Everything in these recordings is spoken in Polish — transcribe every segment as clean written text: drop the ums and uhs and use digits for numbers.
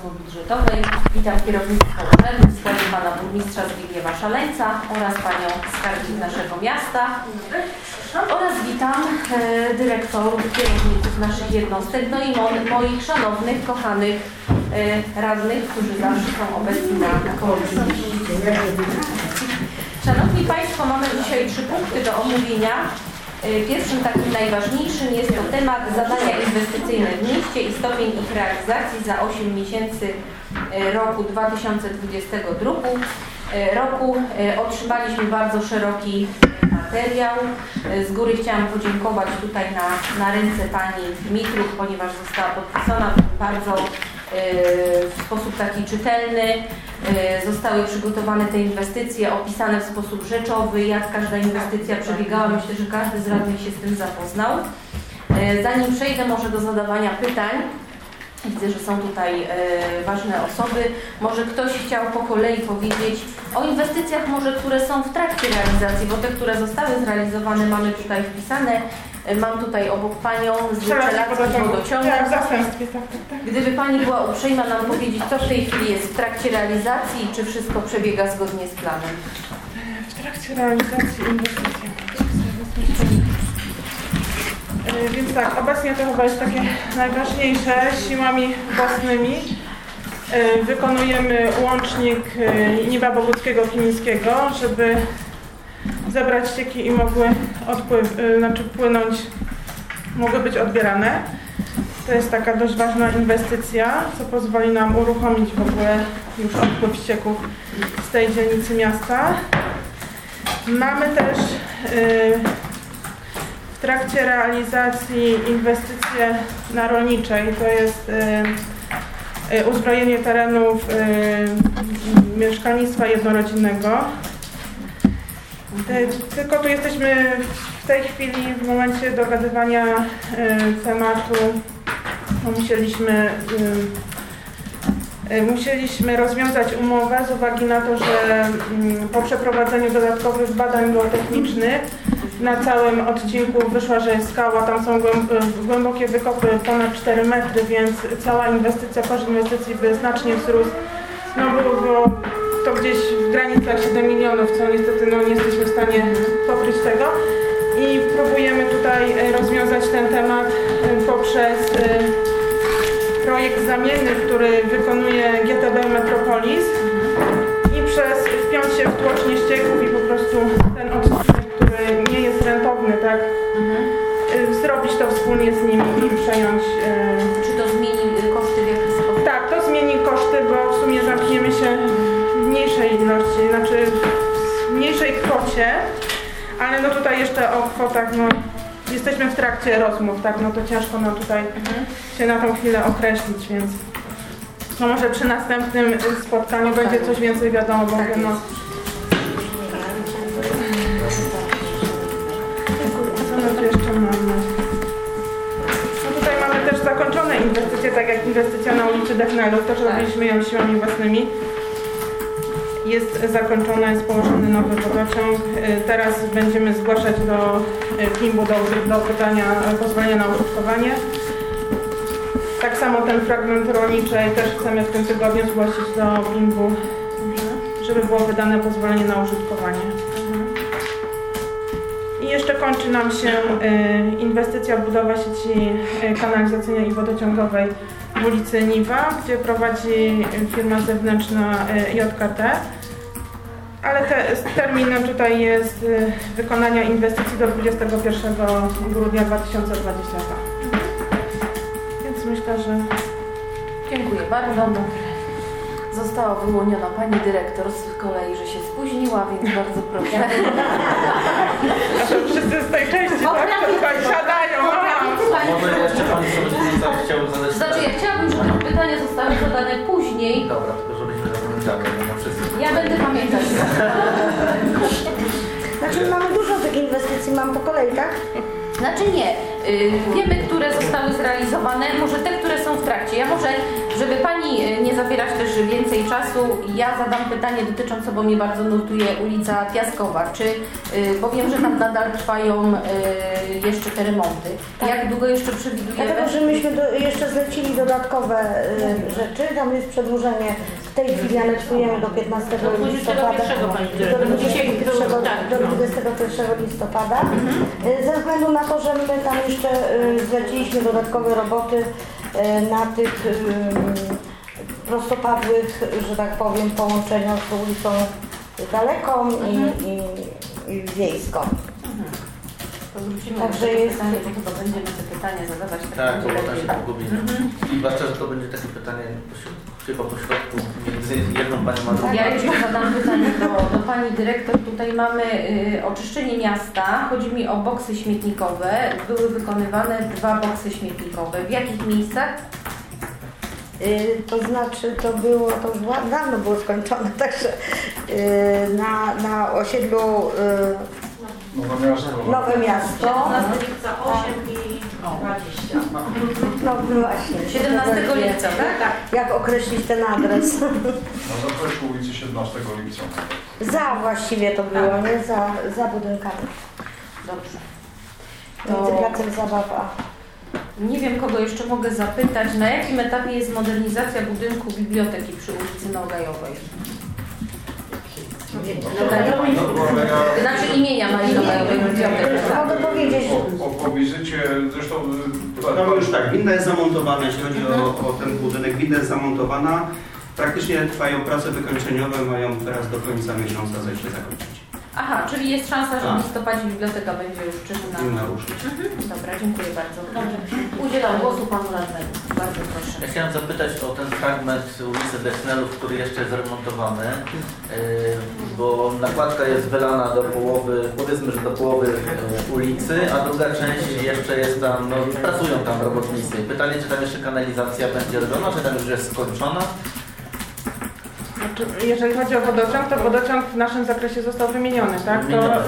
Budżetowej. Witam kierownictwo urzędu w składzie pana burmistrza Zbigniewa Szaleńca oraz panią skarbnik naszego miasta. Oraz witam dyrektorów, kierowników naszych jednostek, no i moich szanownych, kochanych radnych, którzy zawsze są obecni na komisji. Szanowni Państwo, mamy dzisiaj 3 punkty do omówienia. Pierwszym, takim najważniejszym jest to temat zadania inwestycyjne w mieście i stopień ich realizacji za 8 miesięcy roku 2022 roku. Otrzymaliśmy bardzo szeroki materiał. Z góry chciałam podziękować tutaj na ręce pani Dmitruk, ponieważ została podpisana bardzo w sposób taki czytelny. Zostały przygotowane te inwestycje, opisane w sposób rzeczowy, jak każda inwestycja przebiegała. Myślę, że każdy z radnych się z tym zapoznał. Zanim przejdę może do zadawania pytań, widzę, że są tutaj ważne osoby. Może ktoś chciał po kolei powiedzieć o inwestycjach, może które są w trakcie realizacji, bo te, które zostały zrealizowane, mamy tutaj wpisane. Mam tutaj obok panią z relacji wodociągu. Tak, w zastępstwie, tak. Gdyby pani była uprzejma nam powiedzieć, co w tej chwili jest w trakcie realizacji i czy wszystko przebiega zgodnie z planem? W trakcie realizacji inwestycji. Więc tak, obecnie to chyba jest takie najważniejsze. Siłami własnymi wykonujemy łącznik Niba Boguckiego-Kilińskiego, żeby zebrać ścieki i mogły płynąć, mogły być odbierane. To jest taka dość ważna inwestycja, co pozwoli nam uruchomić w ogóle już odpływ ścieków z tej dzielnicy miasta. Mamy też w trakcie realizacji inwestycje na Rolniczej. To jest uzbrojenie terenów mieszkalnictwa jednorodzinnego. Tylko tu jesteśmy w tej chwili w momencie dogadywania tematu. Musieliśmy rozwiązać umowę z uwagi na to, że po przeprowadzeniu dodatkowych badań geotechnicznych na całym odcinku wyszła, że jest skała, tam są głębokie wykopy ponad 4 metry, więc cała inwestycja, koszt inwestycji by znacznie wzrósł. No było to gdzieś w granicach 7 milionów, co niestety nie jesteśmy w stanie pokryć tego. I próbujemy tutaj rozwiązać ten temat poprzez projekt zamienny, który wykonuje GTB Metropolis i przez wpiąć się w tłocznie ścieków i po prostu ten odcinek, który nie jest rentowny, tak, zrobić to wspólnie z nimi i przejąć. Czy to zmieni koszty w jakiś sposób? Tak, to zmieni koszty, bo w sumie zamkniemy się w mniejszej ilości, znaczy w mniejszej kwocie, ale no tutaj jeszcze o kwotach, no jesteśmy w trakcie rozmów, tak, no to ciężko nam tutaj się na tą chwilę określić, więc no może przy następnym spotkaniu będzie coś więcej wiadomo, bo tak no. Co my tu jeszcze mamy? No tutaj mamy też zakończone inwestycje, tak jak inwestycja na ulicy Dechnelów, też robiliśmy ją siłami własnymi. Jest zakończona, jest położony nowy wodociąg. Teraz będziemy zgłaszać do KIM-u do pytania pozwolenia na użytkowanie. Tak samo ten fragment Rolniczej też chcemy w tym tygodniu zgłosić do KIM-u, żeby było wydane pozwolenie na użytkowanie. I jeszcze kończy nam się inwestycja budowa sieci kanalizacyjnej i wodociągowej w ulicy Niwa, gdzie prowadzi firma zewnętrzna JKT. Ale terminem tutaj jest wykonania inwestycji do 21 grudnia 2022. Więc myślę, że... Dziękuję bardzo. Została wyłoniona pani dyrektor z kolei, że się spóźniła, więc bardzo proszę. A to wszyscy z tej części tak tutaj siadają. Może jeszcze pani przewodnicząca chciałbym zadać Znaczy pytanie. ja chciałabym, żeby te pytania zostały zadane później. Dobra, tylko żebyśmy zapomnieli na wszystkich. Ja będę pamiętać. Znaczy mamy dużo tych inwestycji, mam po kolei, tak? Znaczy nie. Wiemy, które zostały zrealizowane, może te, które są w trakcie. Ja może Żeby Pani nie zabierać też więcej czasu, ja zadam pytanie dotyczące, bo mnie bardzo nurtuje ulica Piaskowa. Bo wiem, że tam nadal trwają jeszcze te remonty. Tak. Jak długo jeszcze przewidujemy? Dlatego, że myśmy jeszcze zlecili dodatkowe rzeczy. Tam jest przedłużenie. W tej chwili anexujemy do 15 listopada. Do 21 listopada. Ze względu na to, że my tam jeszcze zleciliśmy dodatkowe roboty na tych prostopadłych, że tak powiem, połączeniach z ulicą Daleką i Wiejską. To wrócimy Także do tego jest... pytania, bo chyba będziemy te pytania zadawać. Tak, bo będzie potem się lepiej. pogubimy. Zwłaszcza, że to będzie takie pytanie chyba po środku między jedną panią a drugą. Ja jeszcze zadam pytanie do Pani Dyrektor. Tutaj mamy oczyszczenie miasta. Chodzi mi o boksy śmietnikowe. Były wykonywane 2 boksy śmietnikowe. W jakich miejscach? To znaczy, to już dawno było skończone, także na osiedlu Nowe Miasto. 17 lipca 8 i 20. No właśnie. 17 lipca, tak? Tak. Jak określić ten adres? Na zaprzeku ulicy 17 lipca. Za właściwie to było, nie? Za budynkami. Dobrze. Między To placem zabaw a... nie wiem, kogo jeszcze mogę zapytać. Na jakim etapie jest modernizacja budynku biblioteki przy ulicy Nogajowej? Znaczy imienia Marii Nogajowej biblioteki. Mogę powiedzieć, Po wizycie, zresztą... No już tak, winda jest zamontowana, jeśli chodzi o ten budynek, winda jest zamontowana. Praktycznie trwają prace wykończeniowe, mają teraz do końca miesiąca się zakończyć. Aha, czyli jest szansa, że w Tak. listopadzie biblioteka będzie już czynna. Nie naruszyć. Dobra, dziękuję bardzo. Dobrze, udzielam głosu Panu Radnemu. Bardzo proszę. Ja chciałem zapytać o ten fragment ulicy Dechnelów, który jeszcze jest remontowany, bo nakładka jest wylana do połowy, powiedzmy, że do połowy ulicy, a druga część jeszcze jest tam, no pracują tam robotnicy. Pytanie, czy tam jeszcze kanalizacja będzie robiona, czy tam już jest skończona? Znaczy, jeżeli chodzi o wodociąg, to wodociąg w naszym zakresie został wymieniony, tak?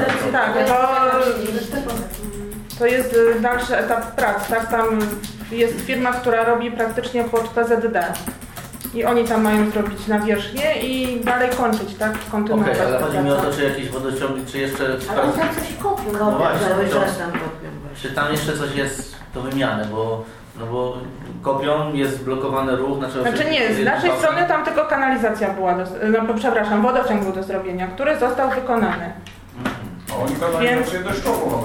To jest dalszy etap prac, tak? Tam jest firma, która robi praktycznie pod PZD. I oni tam mają zrobić nawierzchnię i dalej kończyć, tak? Kontynuować. Okej, ale tę chodzi mi o pracę. to, czy jakieś wodociągi, czy jeszcze... Ale on tam coś kopił, No właśnie, cały to- czas tam kopią. Czy tam jeszcze coś jest do wymiany, bo kopią, jest blokowany ruch, Znaczy nie, z naszej strony tam tylko kanalizacja była, przepraszam, wodociąg był do zrobienia, który został wykonany. A oni kanalizację deszczową.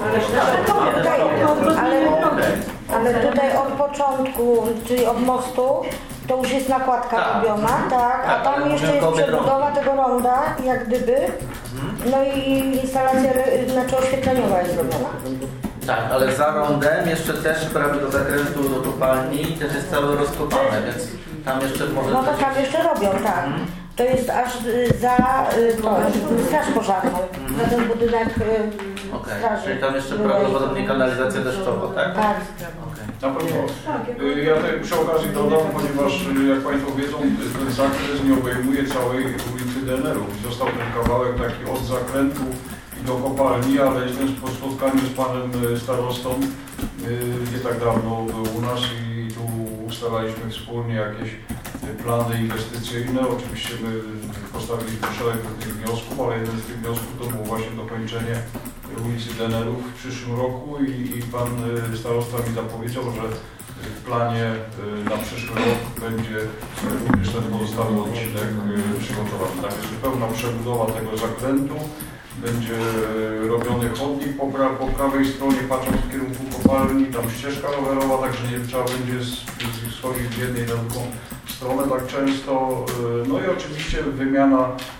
ale tutaj od początku, czyli od mostu, to już jest nakładka Tak. robiona, tak? A Tak, tam ale jeszcze mówię jest o przebudowa tego ronda, jak gdyby. No i instalacja, znaczy oświetleniowa jest robiona. Tak, ale za rondem jeszcze też prawie do zakrętu do kopalni też jest całe rozkopane, więc tam jeszcze może... No to coś- tam jeszcze robią, tak. To jest aż za straż pożarną, za ten budynek Okej, straży. czyli tam jeszcze prawdopodobnie kanalizacja deszczowa, tak? Tak. Okej. Na pewno. Ja tutaj przy okazji dodam, ponieważ jak Państwo wiedzą, ten zakres nie obejmuje całej ulicy DNR-u. Został ten kawałek taki od zakrętu i do kopalni, ale jestem po spotkaniu z panem starostą nie tak dawno był u nas i tu ustalaliśmy wspólnie jakieś plany inwestycyjne. Oczywiście my postawiliśmy szereg tych wniosków, ale jeden z tych wniosków to było właśnie dokończenie ulicy DNR-ów w przyszłym roku i pan starosta mi zapowiedział, że w planie na przyszły rok będzie również ten pozostały odcinek przygotowany. Tak jest pełna przebudowa tego zakrętu. Będzie robiony chodnik po prawej stronie, patrząc w kierunku kopalni, tam ścieżka rowerowa, także nie trzeba będzie schodzić z jednej na drugą stronę tak często. No i oczywiście wymiana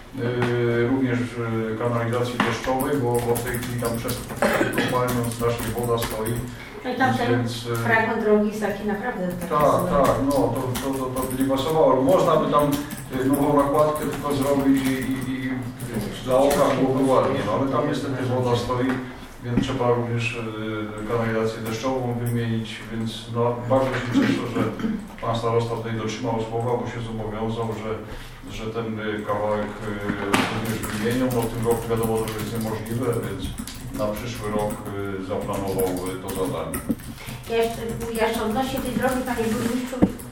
również kanalizacji deszczowej, bo w tej chwili tam przed kopalnią strasznie woda stoi. No i tam ten fragment drogi jest taki naprawdę... Tak, no to by nie pasowało. Można by tam nową nakładkę tylko zrobić i dla oka byłoby ładnie, no ale tam niestety woda stoi, więc trzeba również kanalizację deszczową wymienić, więc no, bardzo się cieszę, że pan starosta tutaj dotrzymał słowa, bo się zobowiązał, że ten kawałek również wymienią. No w tym roku wiadomo, że to jest niemożliwe, więc na przyszły rok zaplanował to zadanie. Ja jeszcze odnośnie tej drogi, panie burmistrzu,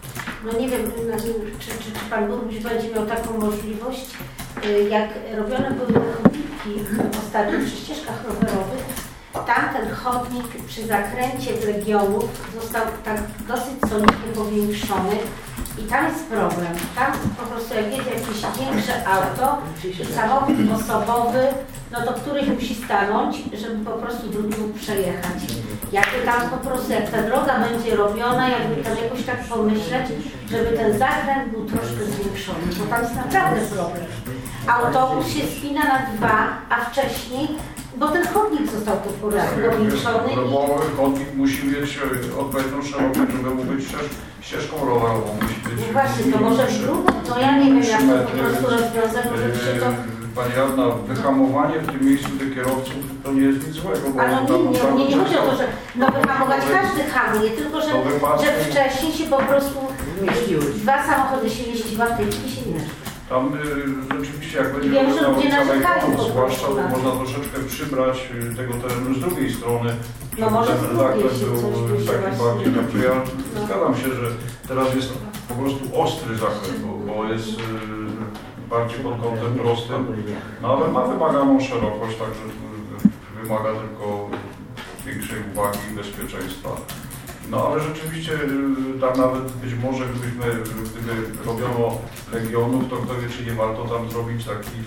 No nie wiem, czy Pan Burmistrz będzie miał taką możliwość, jak robione były chodniki ostatnio przy ścieżkach rowerowych, tamten chodnik przy zakręcie w Legionów został tak dosyć solidnie powiększony i tam jest problem. Tam po prostu jak jedzie jakieś większe auto i samochód osobowy, no to któryś musi stanąć, żeby po prostu drugi mógł przejechać. Jakby tam po prostu, jak ta droga będzie robiona, jakby tam jakoś tak pomyśleć, żeby ten zakręt był troszkę zwiększony, bo tam jest naprawdę problem. Autobus się spina na 2, a wcześniej, bo ten chodnik został powiększony. Bo chodnik musi mieć odpowiednią szerokość, żeby mógł być ścieżką rowerową. Musi być. Właśnie, to może no ja nie wiem, jak to po prostu rozwiązać, może się to... Pani Anna, wyhamowanie w tym miejscu dla kierowców to nie jest nic złego. Bo ale nie chodzi o to, że wyhamować każdy hamuje, tylko że wcześniej się po prostu 2 samochody się mieściły, a w tej chwili się nie. Tam rzeczywiście jak będzie wiem, że ludzie narzekają, zwłaszcza to można troszeczkę przybrać tego terenu z drugiej strony. No może z drugiej się był taki bardziej, także ja zgadzam się, że teraz jest po prostu ostry zakręt, bo jest bardziej pod kątem prostym, no ale ma wymaganą szerokość, także wymaga tylko większej uwagi i bezpieczeństwa. No ale rzeczywiście tam nawet być może gdyby robiono Legionów, to kto wie, czy nie warto tam zrobić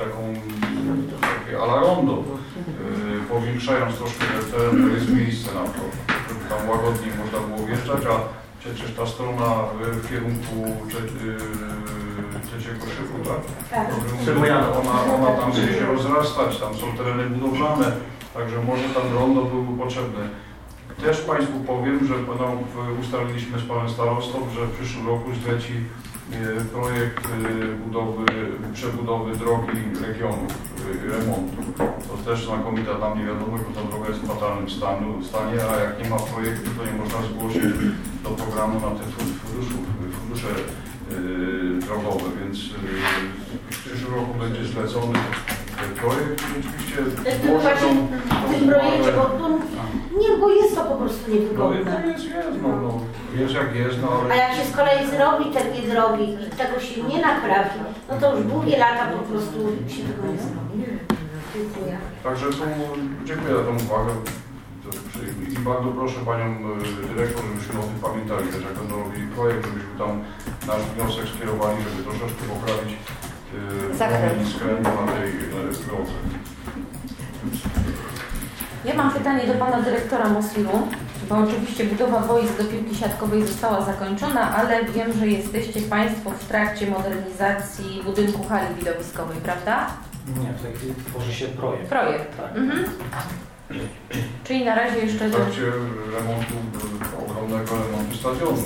takie a la rondo, powiększając troszkę ten teren, to jest miejsce na to, żeby tam łagodniej można było wjeżdżać, a przecież ta strona w kierunku Trzeciego Szybu, tak? Ona tam będzie się rozrastać, tam są tereny budowlane, także może tam rondo byłby potrzebne. Też Państwu powiem, że ustaliliśmy z Panem Starostą, że w przyszłym roku zleci projekt przebudowy drogi Legionów, remontu. To też znakomita dla mnie wiadomość, bo ta droga jest w fatalnym stanie, a jak nie ma projektu, to nie można zgłosić do programu na te fundusze drogowe, więc w przyszłym roku będzie zlecony projekt. Rzeczywiście w tym projekcie, bo jest to po prostu niewygodne. Jest jak jest, no ale... A jak się z kolei zrobi te 2 drogi i tego się nie naprawi, no to już długie lata po prostu się tego nie zrobi. Dziękuję. Także dziękuję za tą uwagę i bardzo proszę Panią Dyrektor, żebyśmy o tym pamiętali też, jak będą robili projekt, żebyśmy tam nasz wniosek skierowali, żeby troszeczkę poprawić skrętu na tej drodze. Ja mam pytanie do Pana Dyrektora Mosilu, bo oczywiście budowa boisk do piłki siatkowej została zakończona, ale wiem, że jesteście Państwo w trakcie modernizacji budynku hali widowiskowej, prawda? Nie, w tej chwili tworzy się projekt. Projekt. Tak. Mhm. Czyli na razie jeszcze... W trakcie ogromnego remontu stadionu.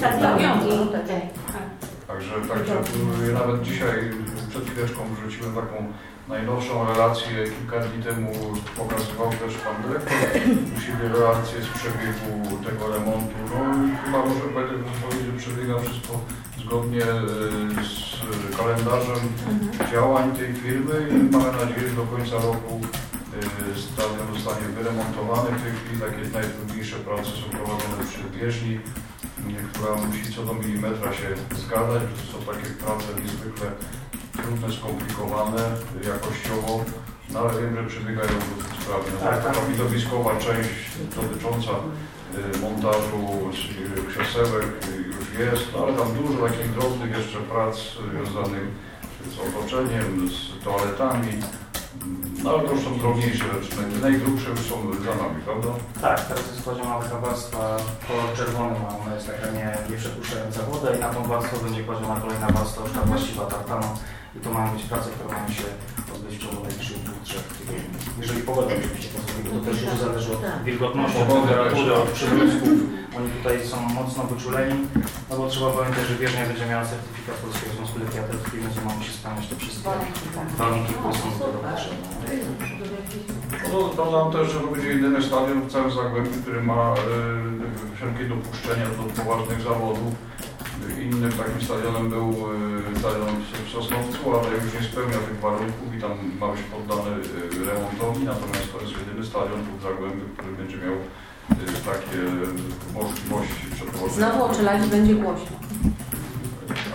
Także nawet dzisiaj przed chwileczką wrzuciłem taką najnowszą relację, kilka dni temu pokazywał też Pan Dyrektor u siebie relację z przebiegu tego remontu. No chyba może powiedzieć, że przebiega wszystko zgodnie z kalendarzem działań tej firmy i mamy nadzieję, że do końca roku stadion zostanie wyremontowany. W tej chwili takie najtrudniejsze prace są prowadzone przy bieżni, która musi co do milimetra się zgadzać. To są takie prace niezwykle trudne, skomplikowane jakościowo, no ale wiem, że przebiegają dosyć sprawnie. Taka widowiskowa część dotycząca montażu krzesełek już jest, no ale tam dużo takich drobnych jeszcze prac związanych z otoczeniem, z toaletami. No ale to już są drobniejsze rzeczy, najgrubsze już są za nami, prawda? Tak, teraz jest kładziona taka warstwa, kolor czerwony ma, ona jest taka nie przepuszczająca wodę i na tą warstwę będzie kładziona kolejna warstwa, już ta właściwa tartana i to mają być prace, które mają się odbyć w ciągu najbliższych 2-3 tygodni. Jeżeli pogoda oczywiście pozwoli, bo to też dużo zależy od wilgotności, od temperatury, od przymrozków. Oni tutaj są mocno wyczuleni, no bo trzeba pamiętać, że bieżnia będzie miała certyfikat Polskiego Związku Lekkiatrycznego, więc mamy się spełniać te wszystkie warunki, które są do potrzebne. No, dodam też, że to będzie jedyny stadion w całym Zagłębiu, który ma wszelkie dopuszczenia do poważnych zawodów. Innym takim stadionem był stadion w Sosnowcu, ale już nie spełnia tych warunków i tam ma być poddany remontowi, natomiast to jest jedyny stadion w Zagłębiu, który będzie miał takie możliwości przeprowadzenia. Znowu oczelać będzie głośno.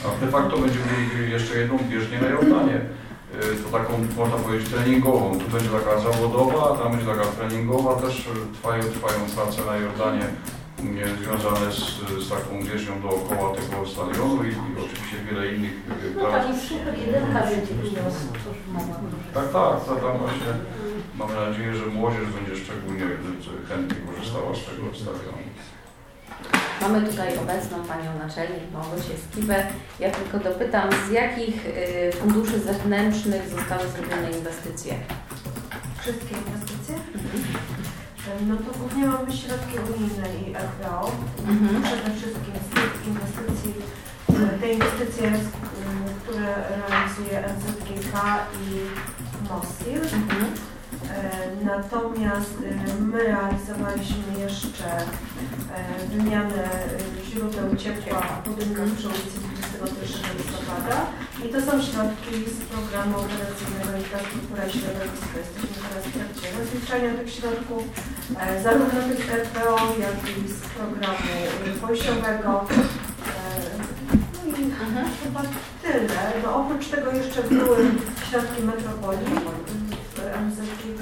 A de facto będziemy mieli jeszcze jedną bieżnię na Jordanie. To taką, można powiedzieć, treningową. Tu będzie taka zawodowa, a tam będzie taka treningowa. Też trwają prace na Jordanie związane z taką bieżnią dookoła tego stadionu i oczywiście wiele innych No tam jest super jedynka będzie wniosła, cóż mogła. Tak, tam właśnie mamy nadzieję, że młodzież będzie szczególnie chętnie korzystała z tego stadionu. Mamy tutaj obecną Panią Naczelnik Małgosię Skibę. Ja tylko dopytam, z jakich funduszy zewnętrznych zostały zrobione inwestycje? Wszystkie inwestycje? No to głównie mamy środki unijne i RPO. Przede wszystkim z tych inwestycji, te inwestycje, które realizuje NZGK i MOSIR. Natomiast my realizowaliśmy jeszcze wymianę źródeł ciepła w budynkach przy ulicy 21 listopada i to są środki z programu operacyjnego Infrastruktura i Środowisko. Jesteśmy teraz w trakcie rozliczania tych środków, zarówno tych RPO, jak i z programu wojskowego. No i chyba tyle. No, oprócz tego jeszcze były środki metropolii MZGK.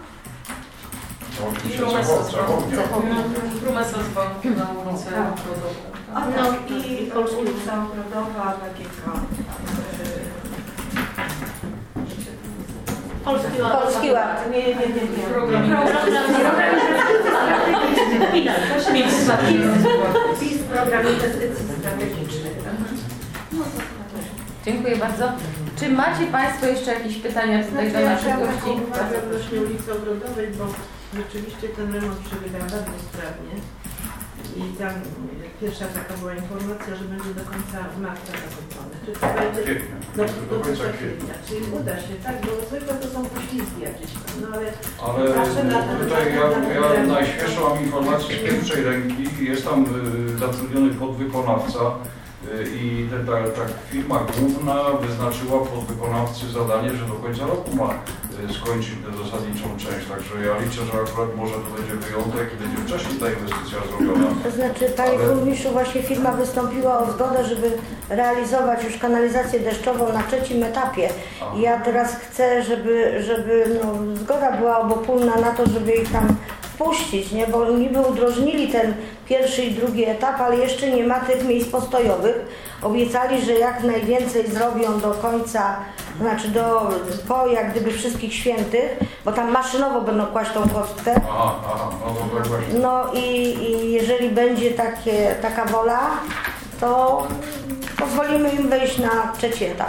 Promesa z banku na ulicę Ogrodową. No i ulica Ogrodowa, BGK. Polski Ład. Nie. PiS, program inwestycji strategicznych. Dziękuję bardzo. Czy macie Państwo jeszcze jakieś pytania tutaj do naszych gości? Odnośnie ulicy Ogrodowej, bo rzeczywiście ten remont przebiega bardzo sprawnie. I tam pierwsza taka była informacja, że będzie do końca marca zakończony. Czy to będzie do końca kwietnia? Czyli uda się, tak? Bo zwykle to są poślizgi jakieś tam, no ale tutaj ja najświeższą mam informację z pierwszej ręki. Jest tam zatrudniony podwykonawca i ta firma główna wyznaczyła podwykonawcy zadanie, że do końca roku ma skończyć tę zasadniczą część. Także ja liczę, że akurat może to będzie wyjątek i będzie wcześniej ta inwestycja zrobiona. To znaczy, Panie Burmistrzu, właśnie firma wystąpiła o zgodę, żeby realizować już kanalizację deszczową na trzecim etapie. I ja teraz chcę, żeby zgoda była obopólna na to, żeby ich tam wpuścić, nie? Bo niby udrożnili ten pierwszy i drugi etap, ale jeszcze nie ma tych miejsc postojowych. Obiecali, że jak najwięcej zrobią do końca, znaczy po jak gdyby wszystkich świętych, bo tam maszynowo będą kłaść tą kostkę. No i jeżeli będzie taka wola, to pozwolimy im wejść na trzeci etap.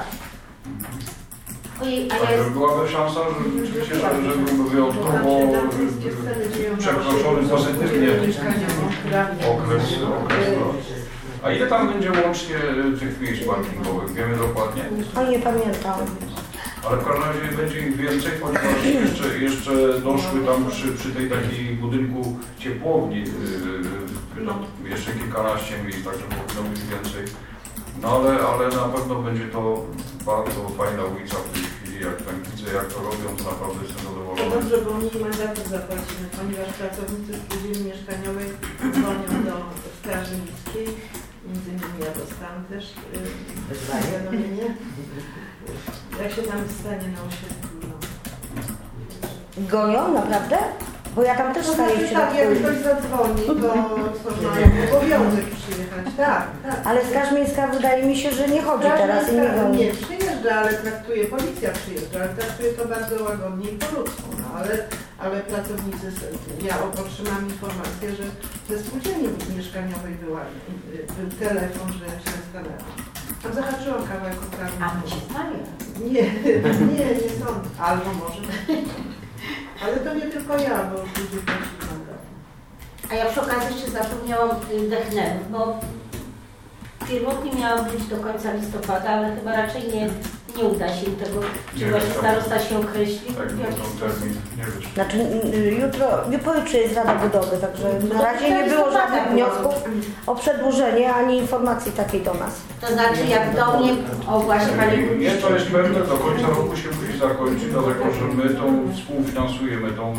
Byłaby szansa, że rzeczywiście, że byłby wyjątkowo przekroczony pozytywnie okres. A ile tam będzie łącznie tych miejsc parkingowych? Wiemy dokładnie? O, nie pamiętam. Ale w każdym razie będzie ich więcej, ponieważ jeszcze doszły tam przy tej takiej budynku ciepłowni jeszcze kilkanaście miejsc, także powinno być więcej. No ale na pewno będzie to bardzo fajna ulica w tej chwili, jak tam widzę, jak to robią, to naprawdę jestem zadowolony. To dobrze, bo my mandatów zapłacimy, ponieważ pracownicy spółdzielni mieszkaniowej dzwonią do Straży Miejskiej, między innymi ja dostałam też zawiadomienie, jak się tam stanie na osiedlu. Gonią? Naprawdę? Bo ja tam też staję w środku. Tak, jak ktoś zadzwoni, to mają obowiązek przyjechać, tak. Ale Straż Miejska wydaje mi się, że nie chodzi teraz i nie goni. Nie przyjeżdża, ale traktuje, policja przyjeżdża, ale traktuje to bardzo łagodnie i po ludzku, no ale pracownicy, ja otrzymałam informację, że ze spółdzielni mieszkaniowej był telefon, że się zastanawiam. Tam zahaczyłam kawałek uprawny. A my się znali? Nie sądzę. Albo może. Ale to nie tylko ja, bo ludzie płacili mandat. A ja przy okazji jeszcze zapomniałam Dechnelów, bo pierwotnie miała być do końca listopada, ale chyba raczej nie uda się tego, czy właśnie starosta się określi. Tak, nie wiem. Znaczy pojutrze jest Rada Budowy, także na razie nie było żadnych wniosków o przedłużenie, ani informacji takiej do nas. To znaczy jak do mnie, o właśnie Panie Burmistrzu. Nie, to jest pewne, do końca roku się musi zakończyć, dlatego że my współfinansujemy tą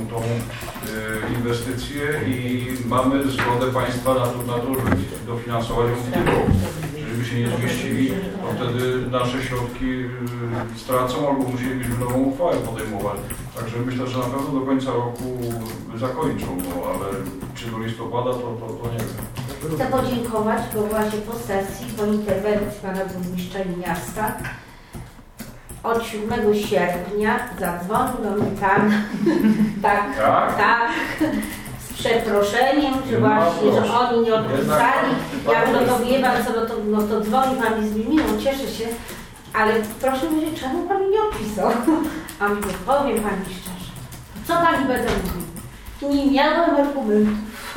inwestycję i mamy zgodę Państwa na to, żeby dofinansować ją w tym roku. Żeby się nie zmieścili, to wtedy nasze środki stracą albo musielibyśmy nową uchwałę podejmować. Także myślę, że na pewno do końca roku zakończą, no ale czy do listopada, to nie wiem. Chcę podziękować, bo właśnie po sesji, po interwencji pana burmistrza i miasta od 7 sierpnia zadzwonił do mnie pan tak, z przeproszeniem, że właśnie, że oni nie odpisali. Ja mówię, no to wie pan co, no to dzwoni pan mi z imieniem, cieszę się, ale proszę mnie, czemu pan mi nie odpisał? A mówię, powiem pani szczerze, co pani będę mówił? Nie miałem argumentów.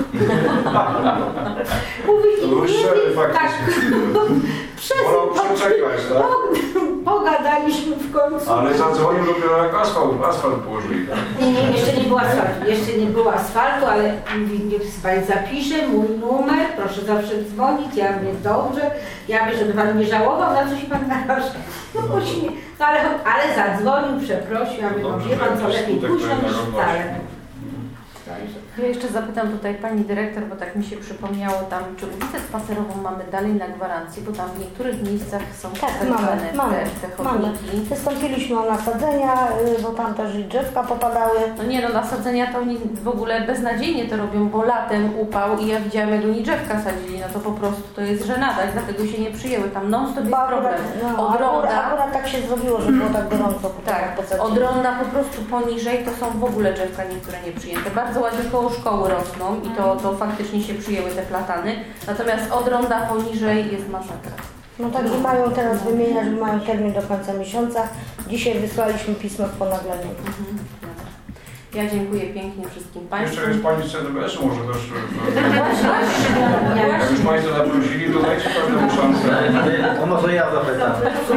Pogadaliśmy w końcu. Ale zadzwonił dopiero jak asfalt położyli. Nie, jeszcze nie było asfaltu. Jeszcze nie było asfaltu, ale niech pani zapisze mój numer, proszę zawsze dzwonić, ja mówię dobrze, ja mówię, żeby pan nie żałował, na co się pan naraża. No właśnie, no ale zadzwonił, przeprosił, ja mówię, no wie pan co, lepiej późno niż wcale. Ja jeszcze zapytam tutaj pani dyrektor, bo tak mi się przypomniało tam, czy ulicę Spacerową mamy dalej na gwarancji, bo tam w niektórych miejscach są Mamy. te chodniki. Wystąpiliśmy o nasadzenia, bo tam też i drzewka popadały. No nie no, nasadzenia to oni w ogóle beznadziejnie to robią, bo latem upał i ja widziałam, jak oni drzewka sadzili, no to po prostu to jest żenada, dlatego się nie przyjęły. Tam non-stop jest problem. Od ronda, akurat tak się zrobiło, że było tak gorąco. Tak, od ronda po prostu poniżej to są w ogóle drzewka niektóre nieprzyjęte. Bardzo ładnie koło szkoły rosną i to faktycznie się przyjęły te platany, natomiast od ronda poniżej jest masakra. No tak i mają teraz wymieniać, że mają termin do końca miesiąca. Dzisiaj wysłaliśmy pismo z ponagleniu. Ja dziękuję pięknie wszystkim Państwu. Jeszcze jest pani z CDBS-u, może też... Jak już Państwo zaprosili, to dajcie każdemu szansę. To może ja zapytam.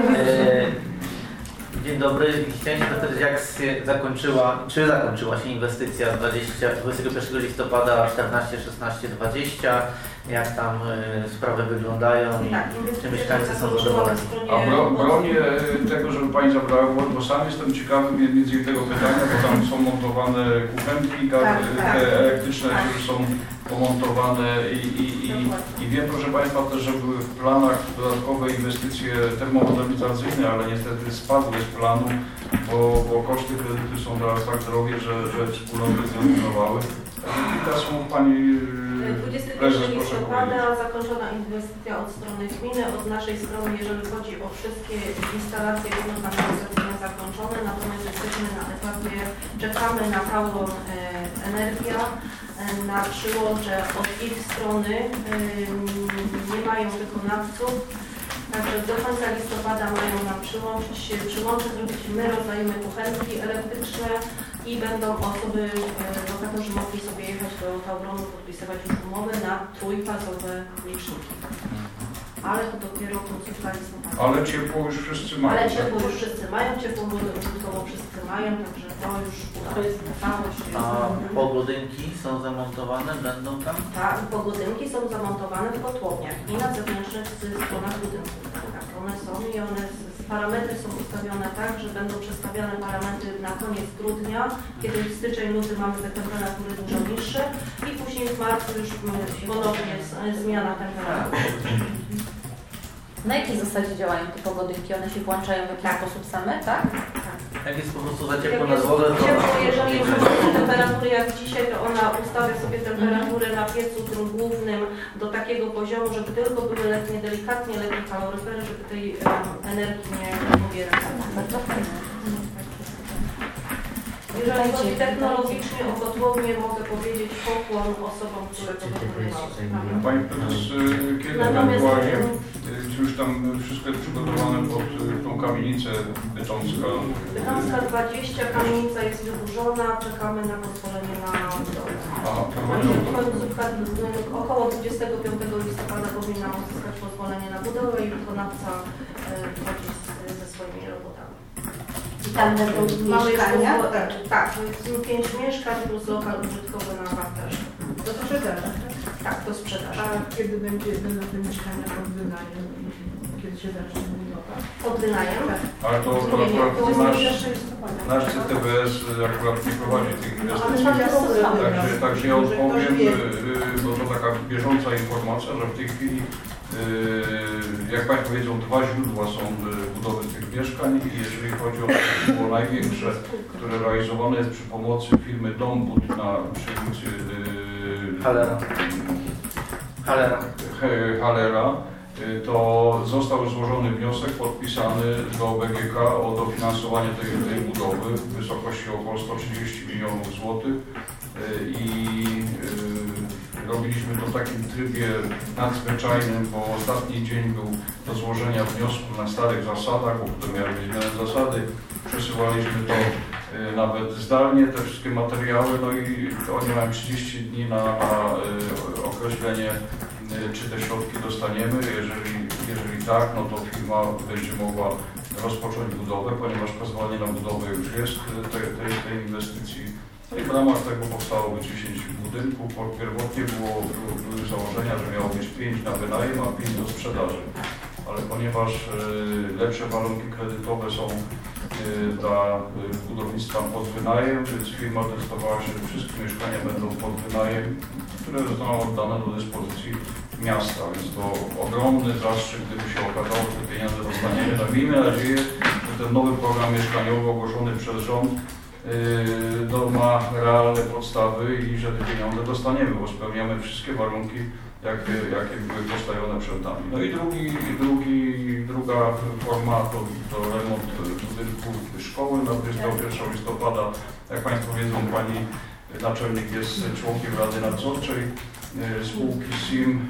Dzień dobry. Chciałem się zapytać, jak się zakończyła się inwestycja 21 listopada 14, 16, 20? Jak tam sprawy wyglądają i czy mieszkańcy są zadowoleni? A bronię tego, żeby pani zabrała głos, bo sam jestem ciekawy między innymi tego pytania, bo tam są montowane kuchenki, te elektryczne już są pomontowane i wiem, proszę Państwa, też, że były w planach dodatkowe inwestycje termomodernizacyjne, ale niestety spadły z planu, bo koszty kredytu są teraz tak drogie, że wspólnoty zrezygnowały. Kilka słów Pani Prezes, 21 listopada zakończona inwestycja od strony gminy, od naszej strony, jeżeli chodzi o wszystkie instalacje kanalizacyjne zakończone, natomiast jesteśmy na etapie, czekamy na całą energię, na przyłącze od ich strony, nie mają wykonawców, także do końca listopada mają nam przyłącze zrobić, my rozdajemy kuchenki elektryczne i będą osoby, lokatorzy mogli sobie jechać do Tauronu, podpisywać już umowę na trójfazowe liczniki. Ale to dopiero końcówka listopada. Ale ciepło już wszyscy mają. Ale ciepło już wszyscy mają, ciepłą wodę użytkową wszyscy mają, także to już całość. A pogodynki są zamontowane? Będą tam? Tak, pogodynki są zamontowane w kotłowniach i na zewnętrznych stronach budynków. Tak, one są i parametry są ustawione tak, że będą przestawiane parametry na koniec grudnia, kiedy w styczeń, luty mamy te temperatury dużo niższe i później w marcu już ponownie zmiana temperatury. Na jakiej zasadzie działają te pogodynki? One się włączają w jakiś sposób same, tak? Jak jest po prostu za ciepło na wodę, to... Jeżeli już temperatury jak dzisiaj, to ona ustawia sobie temperaturę na piecu tym głównym do takiego poziomu, żeby tylko były letnie, delikatnie letnie kaloryfery, żeby tej energii nie pobierać. Jeżeli chodzi technologicznie o kotłownię, mogę powiedzieć pokłon osobom, które to wykonały. Pani Prezes, kiedy ewentualnie, już tam wszystko jest przygotowane pod tą kamienicę Bytomska? Bytomska 20, kamienica jest wyburzona, czekamy na pozwolenie na budowę. Około 25 listopada powinna uzyskać pozwolenie na budowę i wykonawca wchodzi ze swoimi robotami. I tam będą mieszkania? Tak, 5 mieszkań plus lokal użytkowy na parterze. Do sprzedaży? Tak, do sprzedaży. A kiedy będą te mieszkania pod wynajem? Kiedy się zacznie budowa? Pod wynajem? Ale to nasz CTBS akurat nie prowadzi tych inwestycji. Także ja odpowiem, bo to taka bieżąca informacja, że w tej chwili Jak Państwo wiedzą, dwa źródła są budowy tych mieszkań i jeżeli chodzi o to było największe, które realizowane jest przy pomocy firmy Dombud na przy ulicy Halera, to został złożony wniosek podpisany do BGK o dofinansowanie tej budowy w wysokości około 130 milionów złotych i robiliśmy to w takim trybie nadzwyczajnym, bo ostatni dzień był do złożenia wniosku na starych zasadach, bo potem miały być zmiany zasady. Przesyłaliśmy to nawet zdalnie, te wszystkie materiały, no i oni mają 30 dni na określenie, czy te środki dostaniemy. Jeżeli tak, no to firma będzie mogła rozpocząć budowę, ponieważ pozwolenie na budowę już jest tej inwestycji. I w ramach tego powstało 10 budynków. Pierwotnie były założenia, że miało być 5 na wynajem, a 5 do sprzedaży. Ale ponieważ lepsze warunki kredytowe są dla budownictwa pod wynajem, więc firma decydowała się, że wszystkie mieszkania będą pod wynajem, które zostaną oddane do dyspozycji miasta. Więc to ogromny zaszczyt, gdyby się okazało, że te pieniądze dostaniemy. No, miejmy nadzieję, że ten nowy program mieszkaniowy ogłoszony przez rząd ma realne podstawy i że te pieniądze dostaniemy, bo spełniamy wszystkie warunki, jakie były postawione przed nami. No i druga forma to remont budynku szkoły na 21 listopada. Jak Państwo wiedzą, pani naczelnik jest członkiem Rady Nadzorczej spółki SIM.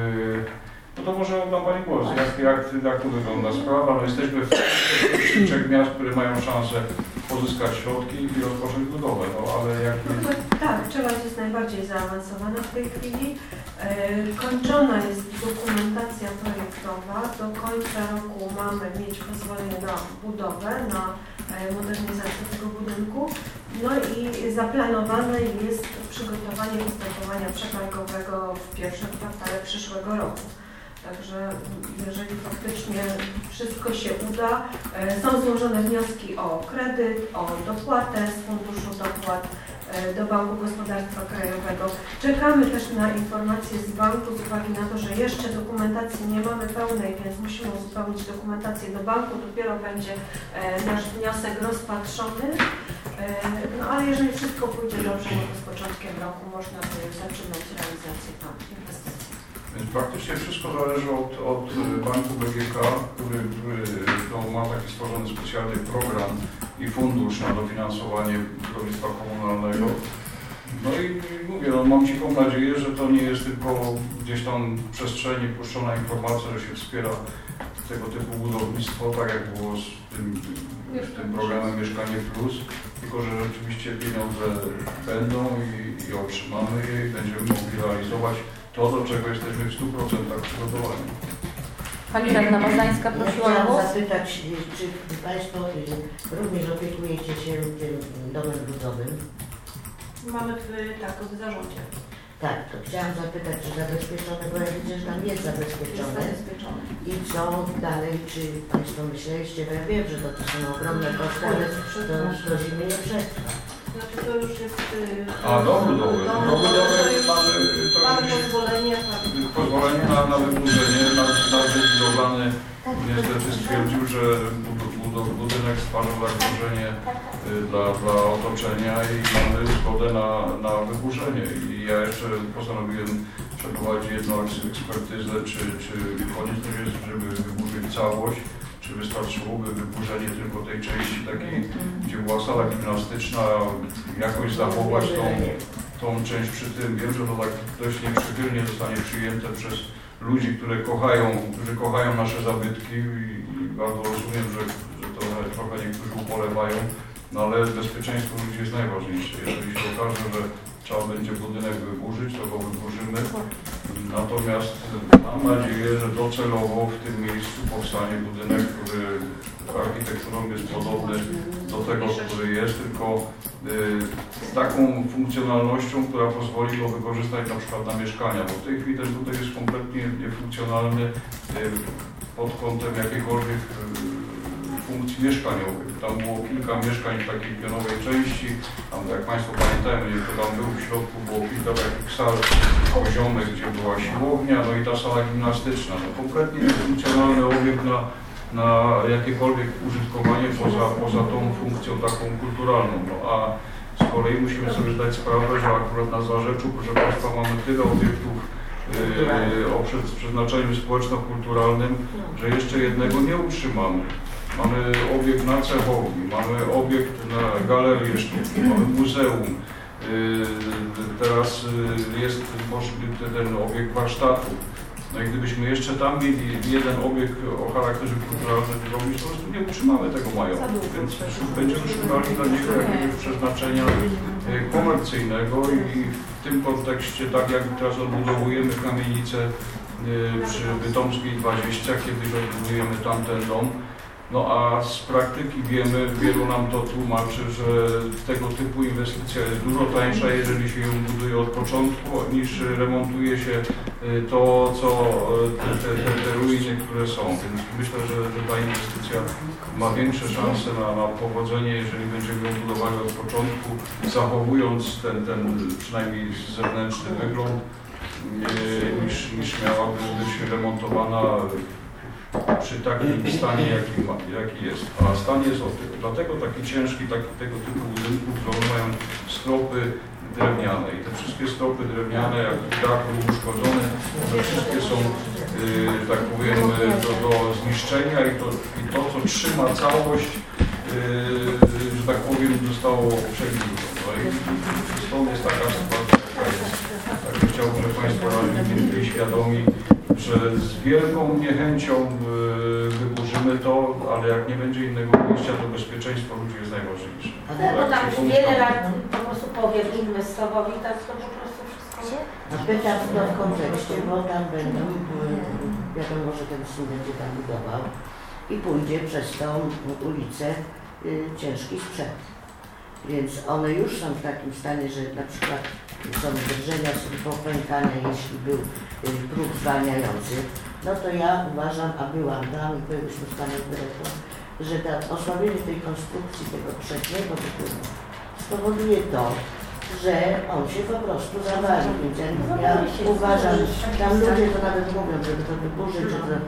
No to może oddam Pani głos, jak tu wygląda sprawa. No jesteśmy w trzech miast, które mają szansę pozyskać środki i rozpocząć budowę, no ale jak... Tak, Czeladź jest najbardziej zaawansowana w tej chwili. Kończona jest dokumentacja projektowa. Do końca roku mamy mieć pozwolenie na budowę, na modernizację tego budynku. No i zaplanowane jest przygotowanie postępowania przetargowego w pierwszym kwartale przyszłego roku. Także jeżeli faktycznie wszystko się uda, są złożone wnioski o kredyt, o dopłatę z Funduszu Dopłat do Banku Gospodarstwa Krajowego. Czekamy też na informacje z banku z uwagi na to, że jeszcze dokumentacji nie mamy pełnej, więc musimy uzupełnić dokumentację do banku. Dopiero będzie nasz wniosek rozpatrzony. No ale jeżeli wszystko pójdzie dobrze, no to z początkiem roku można by zaczynać realizację inwestycji. Więc praktycznie wszystko zależy od banku BGK, który ma taki stworzony specjalny program i fundusz na dofinansowanie budownictwa komunalnego. No i mówię, no, mam cichą nadzieję, że to nie jest tylko gdzieś tam w przestrzeni puszczona informacja, że się wspiera tego typu budownictwo, tak jak było z tym programem Mieszkanie Plus, tylko że rzeczywiście pieniądze będą i otrzymamy je i będziemy mogli realizować to, do czego jesteśmy w 100% przygotowani. Pani Radna Mazańska prosiła o głos. Chciałam zapytać, czy Państwo również opiekujecie się tym domem ludowym? Mamy w zarządzie. Tak, to chciałam zapytać, czy zabezpieczone, bo ja widzę, że tam jest zabezpieczone. I co dalej, czy Państwo myśleliście, bo ja wiem, że to są ogromne koszty, ale to zimy nie przetrwa. Znaczy to już jest... Dom budowy. Mamy pozwolenie. Pozwolenie na wyburzenie. Nadzór budowlany niestety stwierdził, że budynek stwarza zagrożenie dla otoczenia i mamy zgodę na wyburzenie. I ja jeszcze postanowiłem przeprowadzić jedną ekspertyzę, czy konieczność jest, żeby wyburzyć całość, czy wystarczyłoby wyburzenie tylko tej części takiej, gdzie była sala gimnastyczna, jakoś zachować tą część przy tym. Wiem, że to tak dość nieprzychylnie zostanie przyjęte przez ludzi, którzy kochają nasze zabytki i bardzo rozumiem, że to trochę niektórzy ubolewają, no ale bezpieczeństwo ludzi jest najważniejsze. Jeżeli się okaże, że trzeba będzie budynek wyburzyć, to go wyburzymy. Natomiast mam nadzieję, że docelowo w tym miejscu powstanie budynek, który architekturą jest podobny do tego, który jest, tylko z taką funkcjonalnością, która pozwoli go wykorzystać na przykład na mieszkania, bo w tej chwili ten budynek jest kompletnie niefunkcjonalny pod kątem jakiejkolwiek funkcji mieszkaniowych. Tam było kilka mieszkań w takiej pionowej części, tam jak Państwo pamiętają, kto tam był, w środku było kilka takich sal poziomych, gdzie była siłownia, no i ta sala gimnastyczna. No, kompletnie niefunkcjonalny obiekt na jakiekolwiek użytkowanie poza tą funkcją taką kulturalną. No, a z kolei musimy sobie zdać sprawę, że akurat na Zarzeczu, proszę Państwa, mamy tyle obiektów o przeznaczeniu społeczno-kulturalnym, że jeszcze jednego nie utrzymamy. Mamy obiekt na cechowni, mamy obiekt na galerii sztuki, mamy muzeum. Teraz jest możliwy ten obiekt warsztatu. No i gdybyśmy jeszcze tam mieli jeden obiekt o charakterze kulturalnym zrobić, to po prostu nie utrzymamy tego majątku, więc będziemy szukali dla niego jakiegoś przeznaczenia komercyjnego i w tym kontekście, tak jak teraz odbudowujemy kamienicę przy Bytomskiej 20, kiedyś odbudujemy tamten dom, no a z praktyki wiemy, wielu nam to tłumaczy, że tego typu inwestycja jest dużo tańsza, jeżeli się ją buduje od początku, niż remontuje się to, co te ruiny, które są. Więc myślę, że ta inwestycja ma większe szanse na powodzenie, jeżeli będziemy ją budowali od początku, zachowując ten przynajmniej zewnętrzny wygląd, niż miałaby być remontowana przy takim stanie, jaki jest. A stan jest dlatego taki ciężki, tego typu budynków, że one mają stropy drewniane i te wszystkie stropy drewniane, jak dach był uszkodzony, one wszystkie są, tak powiem, do zniszczenia i to, co trzyma całość, że tak powiem, zostało przebite. No i stąd jest taka sytuacja, jaka jest. Tak chciałbym, żeby Państwo byli świadomi, że z wielką niechęcią wyburzymy to, ale jak nie będzie innego wyjścia, to bezpieczeństwo ludzi jest najważniejsze. Bo tam już wiele lat po prostu powiem inwestował i tak to po prostu wszystko się... A pytam w tym kontekście, bo tam będą, wiadomo, że ten syn będzie tam budował i pójdzie przez tą ulicę ciężki sprzęt. Więc one już są w takim stanie, że na przykład są drżenia, są popękania, jeśli był próg zwalniający, no to ja uważam, a byłam tam i byliśmy z panem dyrektorem, że osłabienie tej konstrukcji tego przedniego budynku spowoduje to, że on się po prostu zawali. Więc ja uważam, tam ludzie to nawet mówią, żeby to wyburzyć, że to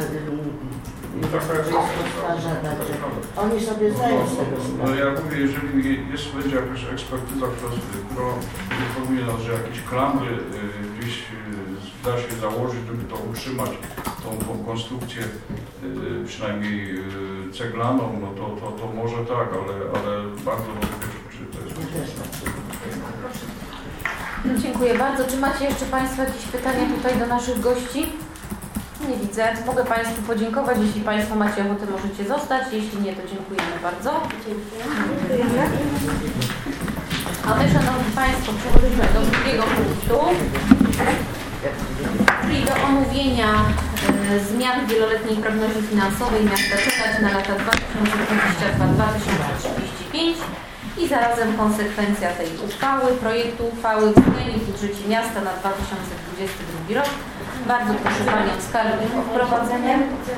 oni sobie zdają z tego sprawę. No ja mówię, jeżeli będzie jakaś ekspertyza, która informuje nas, że jakieś klamry gdzieś da się założyć, żeby to utrzymać, tą konstrukcję przynajmniej ceglaną, no to może tak, ale bardzo wątpię, czy to jest. Dziękuję bardzo. Czy macie jeszcze Państwo jakieś pytania tutaj do naszych gości? Nie widzę. Mogę Państwu podziękować. Jeśli Państwo macie ochotę, możecie zostać. Jeśli nie, to dziękujemy bardzo. Dziękujemy. A my, Szanowni Państwo, przechodzimy do drugiego punktu, czyli do omówienia zmian wieloletniej prognozy finansowej miasta Czekać na lata 2022-2035 i zarazem konsekwencja tej uchwały, projektu uchwały w zmianie w budżecie miasta na 2022 rok. Bardzo proszę Panią Skarbnik o wprowadzenie.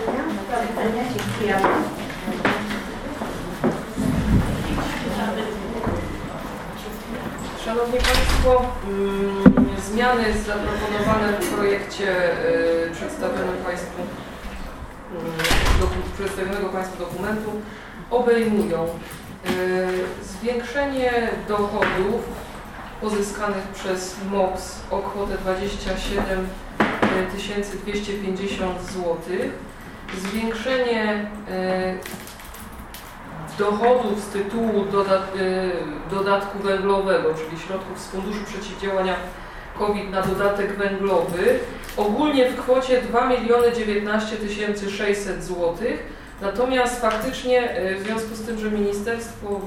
Szanowni Państwo, zmiany zaproponowane w projekcie przedstawionego Państwu dokumentu obejmują zwiększenie dochodów pozyskanych przez MOPS o kwotę 27 250 zł, zwiększenie dochodów z tytułu dodatku węglowego, czyli środków z Funduszu Przeciwdziałania COVID na dodatek węglowy, ogólnie w kwocie 2 019 600 zł. Natomiast faktycznie w związku z tym, że ministerstwo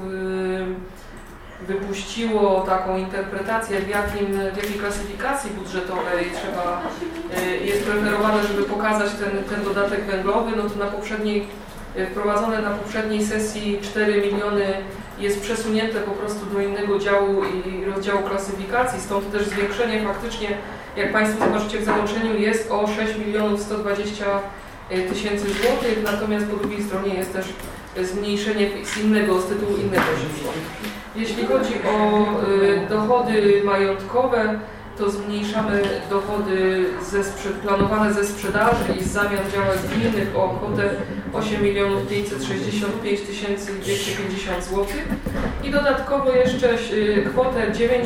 wypuściło taką interpretację, w jakiej klasyfikacji budżetowej jest preferowane, żeby pokazać ten dodatek węglowy, no to wprowadzone na poprzedniej sesji 4 miliony jest przesunięte po prostu do innego działu i rozdziału klasyfikacji, stąd też zwiększenie faktycznie, jak Państwo zobaczycie w załączeniu, jest o 6 120 000 złotych, natomiast po drugiej stronie jest też zmniejszenie z tytułu innego źródła. Jeśli chodzi o dochody majątkowe, to zmniejszamy dochody planowane ze sprzedaży i z zamian działek gminnych o kwotę 8 565 250 zł i dodatkowo jeszcze kwotę 9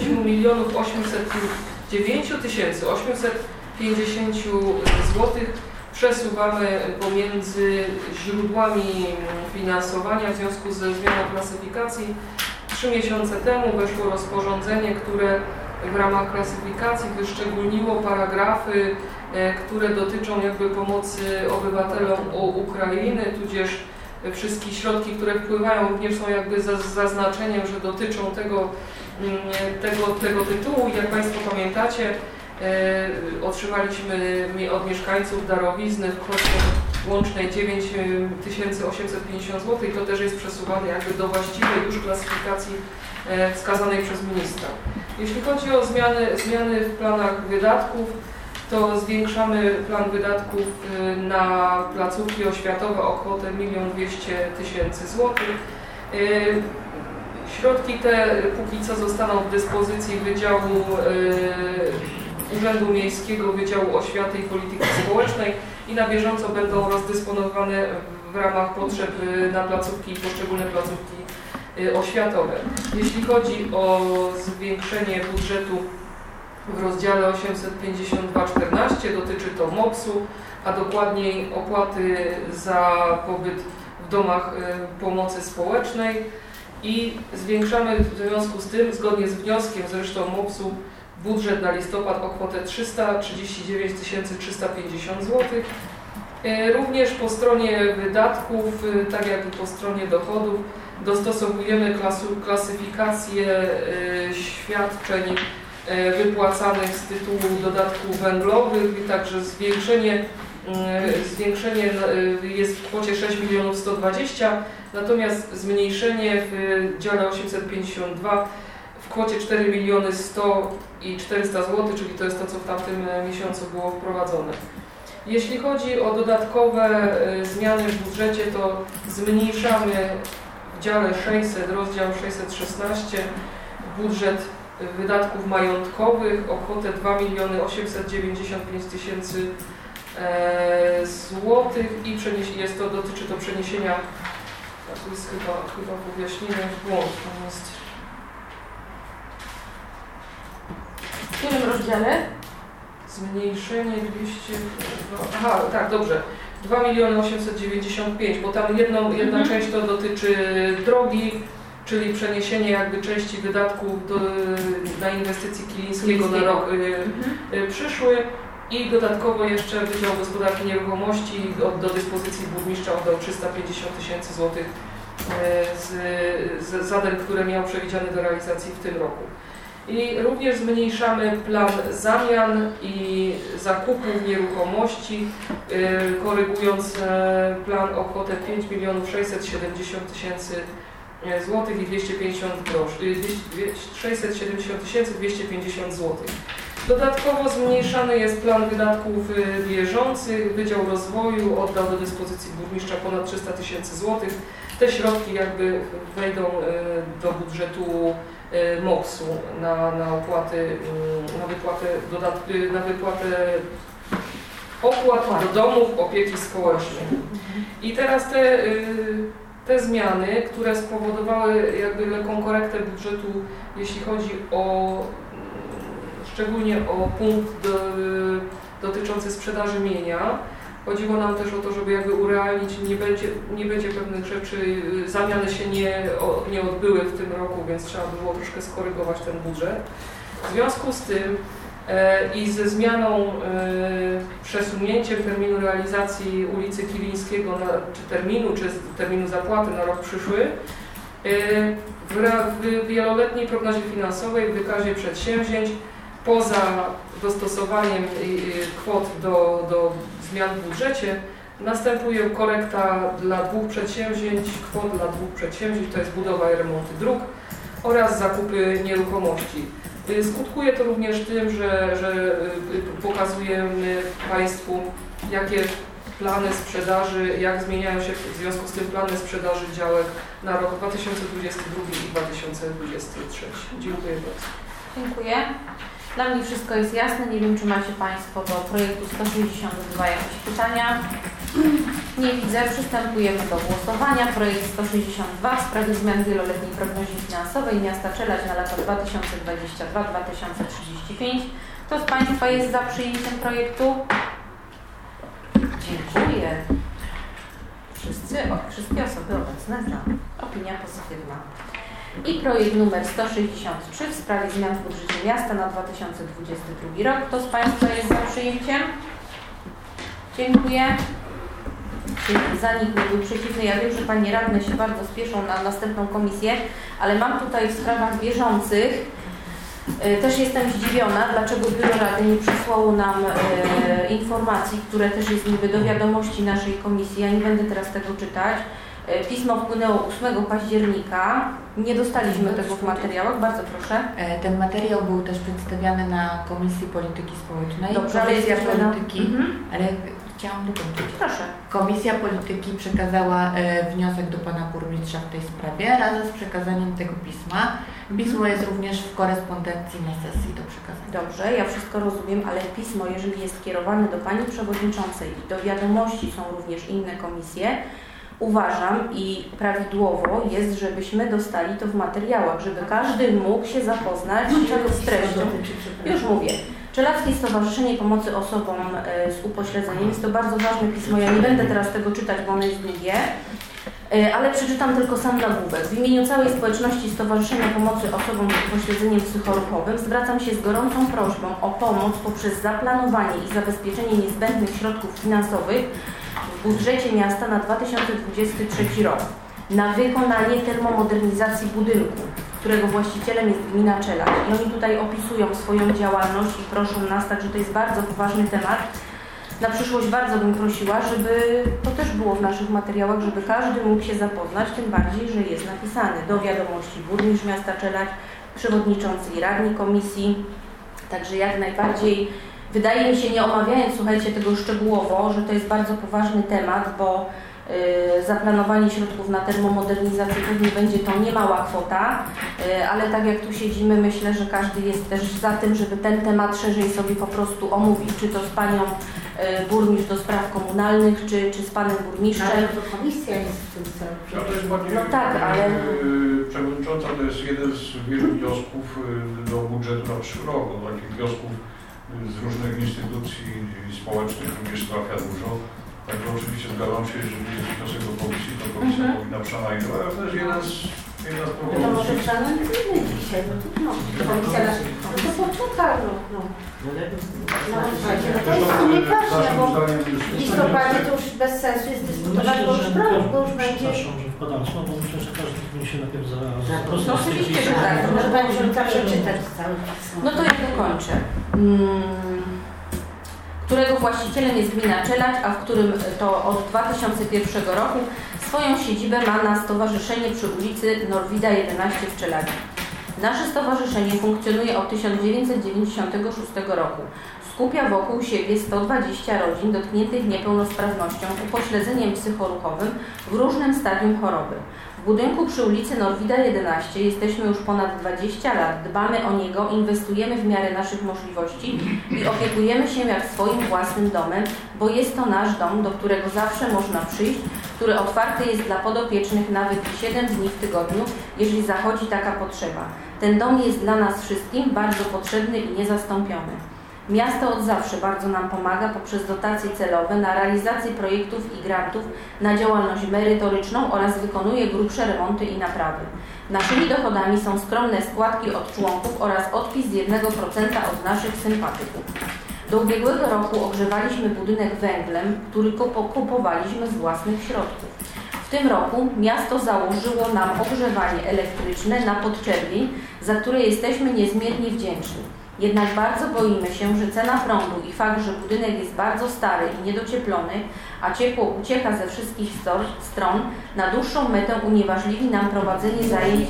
809 850 zł przesuwamy pomiędzy źródłami finansowania w związku ze zmianą klasyfikacji. 3 miesiące temu weszło rozporządzenie, które w ramach klasyfikacji wyszczególniło paragrafy, które dotyczą jakby pomocy obywatelom Ukrainy, tudzież wszystkie środki, które wpływają, również są jakby zaznaczeniem, że dotyczą tego tytułu. Jak Państwo pamiętacie, otrzymaliśmy od mieszkańców darowizny w kwocie łącznej 9 850 zł i to też jest przesuwane jakby do właściwej już klasyfikacji wskazanej przez ministra. Jeśli chodzi o zmiany w planach wydatków, to zwiększamy plan wydatków na placówki oświatowe o kwotę 1 200 000 zł. Środki te póki co zostaną w dyspozycji Wydziału Urzędu Miejskiego, Wydziału Oświaty i Polityki Społecznej i na bieżąco będą rozdysponowane w ramach potrzeb na placówki i poszczególne placówki oświatowe. Jeśli chodzi o zwiększenie budżetu w rozdziale 852.14, dotyczy to MOPS-u, a dokładniej opłaty za pobyt w domach pomocy społecznej i zwiększamy w związku z tym, zgodnie z wnioskiem zresztą MOPS-u, budżet na listopad o kwotę 339 350 zł. Również po stronie wydatków, tak jak i po stronie dochodów, dostosowujemy klasyfikację świadczeń wypłacanych z tytułu dodatków węglowych, także zwiększenie jest w kwocie 6 120 000, natomiast zmniejszenie w dziale 852 w kwocie 4 100 400 zł, czyli to jest to, co w tamtym miesiącu było wprowadzone. Jeśli chodzi o dodatkowe zmiany w budżecie, to zmniejszamy w dziale 600, rozdział 616, budżet wydatków majątkowych o kwotę 2 895 000 złotych i dotyczy to przeniesienia, to jest chyba w objaśnieniu w błąd. W którym rozdziale? Zmniejszenie 200... Aha, tak, dobrze. 2 895 000, bo tam jedna część to dotyczy drogi, czyli przeniesienie jakby części wydatków na inwestycji Kilińskiego na rok przyszły i dodatkowo jeszcze Wydział Gospodarki Nieruchomości do dyspozycji burmistrza oddał 350 000 złotych z zadań, które miał przewidziane do realizacji w tym roku. I również zmniejszamy plan zamian i zakupów nieruchomości, korygując plan o kwotę 5 670 000 złotych i 250 groszy, 670 250 zł. Dodatkowo zmniejszany jest plan wydatków bieżących. Wydział Rozwoju oddał do dyspozycji burmistrza ponad 300 000 złotych. Te środki jakby wejdą do budżetu MOPS-u na wypłatę opłat do domów opieki społecznej. I teraz te zmiany, które spowodowały jakby lekką korektę budżetu, jeśli chodzi szczególnie o punkt dotyczący sprzedaży mienia. Chodziło nam też o to, żeby jakby urealnić, nie będzie pewnych rzeczy, zamiany się nie odbyły w tym roku, więc trzeba było troszkę skorygować ten budżet. W związku z tym i ze zmianą, przesunięciem terminu realizacji ulicy Kilińskiego, czy terminu zapłaty na rok przyszły, w wieloletniej prognozie finansowej, w wykazie przedsięwzięć, poza dostosowaniem kwot do zmian w budżecie, następuje korekta dla dwóch przedsięwzięć, kwot dla dwóch przedsięwzięć, to jest budowa i remonty dróg oraz zakupy nieruchomości. Skutkuje to również tym, że pokazujemy Państwu, jakie plany sprzedaży, jak zmieniają się w związku z tym plany sprzedaży działek na rok 2022 i 2023. Dziękuję bardzo. Dziękuję. Dla mnie wszystko jest jasne. Nie wiem, czy macie Państwo do projektu 162 jakieś pytania. Nie widzę. Przystępujemy do głosowania. Projekt 162 w sprawie zmian wieloletniej prognozie finansowej miasta Czeladź na lata 2022-2035. Kto z Państwa jest za przyjęciem projektu? Dziękuję. Wszystkie osoby obecne za. Opinia pozytywna. I projekt numer 163 w sprawie zmian w budżecie miasta na 2022 rok. Kto z Państwa jest za przyjęciem? Dziękuję. Za nikt nie był przeciwny. Ja wiem, że Panie Radne się bardzo spieszą na następną komisję, ale mam tutaj w sprawach bieżących. Też jestem zdziwiona, dlaczego Biuro Rady nie przysłało nam informacji, które też jest niby do wiadomości naszej komisji. Ja nie będę teraz tego czytać. Pismo wpłynęło 8 października. Nie dostaliśmy tego w materiałach. Bardzo proszę. Ten materiał był też przedstawiany na Komisji Polityki Społecznej. Dobrze, ale jest polityki, ale chciałam dokończyć. Proszę. Komisja Polityki przekazała wniosek do Pana Burmistrza w tej sprawie razem z przekazaniem tego pisma. Pismo jest również w korespondencji na sesji do przekazania. Dobrze, ja wszystko rozumiem, ale pismo, jeżeli jest skierowane do Pani Przewodniczącej i do wiadomości są również inne komisje, uważam i prawidłowo jest, żebyśmy dostali to w materiałach, żeby każdy mógł się zapoznać z treścią. Już mówię. Czeladźskie Stowarzyszenie Pomocy Osobom z Upośledzeniem. Jest to bardzo ważne pismo. Ja nie będę teraz tego czytać, bo ono jest długie, ale przeczytam tylko sam nagłówek. W imieniu całej społeczności Stowarzyszenia Pomocy Osobom z Upośledzeniem Psychoruchowym zwracam się z gorącą prośbą o pomoc poprzez zaplanowanie i zabezpieczenie niezbędnych środków finansowych w budżecie miasta na 2023 rok na wykonanie termomodernizacji budynku, którego właścicielem jest gmina Czeladź. I oni tutaj opisują swoją działalność i proszą nas, także to jest bardzo poważny temat. Na przyszłość bardzo bym prosiła, żeby to też było w naszych materiałach, żeby każdy mógł się zapoznać, tym bardziej, że jest napisane do wiadomości burmistrz miasta Czeladź, przewodniczący i radni komisji. Także jak najbardziej wydaje mi się, nie omawiając, słuchajcie, tego szczegółowo, że to jest bardzo poważny temat, bo zaplanowanie środków na termomodernizację pewnie będzie to niemała kwota, ale tak jak tu siedzimy, myślę, że każdy jest też za tym, żeby ten temat szerzej sobie po prostu omówić, czy to z Panią Burmistrz do spraw komunalnych, czy z Panem Burmistrzem. Ale to komisja jest w tym celu. To jest bardziej, no tak, ale... Przewodnicząca, to jest jeden z wielu wniosków do budżetu na przyszły rok, bo takich wniosków z różnych instytucji społecznych również trafia dużo. Także oczywiście zgadzam się, jeżeli jest wniosek do komisji, to komisja powinna przeanalizować, ale to jest jedna z propozycji. To może przeanalizujmy dzisiaj, no komisja to poczeka, no. To jest nieważne, bo w listopadzie to już bez sensu jest dyskutować, bo już będzie... Przepraszam, że wpadam w słowo, myślę, że każdy powinien się najpierw No oczywiście, że tak. Może Pani zawsze czytać cały pismo. No to ja dokończę. Którego właścicielem jest gmina Czeladź, a w którym to od 2001 roku swoją siedzibę ma na stowarzyszenie przy ulicy Norwida 11 w Czeladzi. Nasze stowarzyszenie funkcjonuje od 1996 roku. Skupia wokół siebie 120 rodzin dotkniętych niepełnosprawnością, upośledzeniem psychoruchowym w różnym stadium choroby. W budynku przy ulicy Norwida 11 jesteśmy już ponad 20 lat, dbamy o niego, inwestujemy w miarę naszych możliwości i opiekujemy się jak swoim własnym domem, bo jest to nasz dom, do którego zawsze można przyjść, który otwarty jest dla podopiecznych nawet 7 dni w tygodniu, jeżeli zachodzi taka potrzeba. Ten dom jest dla nas wszystkim bardzo potrzebny i niezastąpiony. Miasto od zawsze bardzo nam pomaga poprzez dotacje celowe na realizację projektów i grantów na działalność merytoryczną oraz wykonuje grubsze remonty i naprawy. Naszymi dochodami są skromne składki od członków oraz odpis z 1% od naszych sympatyków. Do ubiegłego roku ogrzewaliśmy budynek węglem, który kupowaliśmy z własnych środków. W tym roku miasto założyło nam ogrzewanie elektryczne na podczerwień, za które jesteśmy niezmiernie wdzięczni. Jednak bardzo boimy się, że cena prądu i fakt, że budynek jest bardzo stary i niedocieplony, a ciepło ucieka ze wszystkich stron, na dłuższą metę uniemożliwi nam prowadzenie zajęć.